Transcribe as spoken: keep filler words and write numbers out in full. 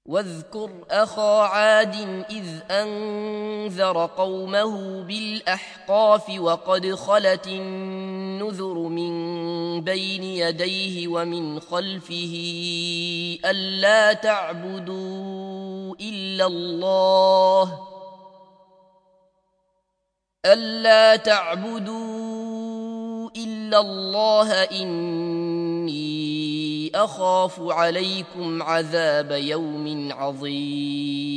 واذكر أخا عاد إذ أنذر قومه بالأحقاف وقد خلت النذر من بين يديه ومن خلفه ألا تعبدوا إلا الله ألا تعبدوا إلا الله إني أخاف عليكم عذاب يوم عظيم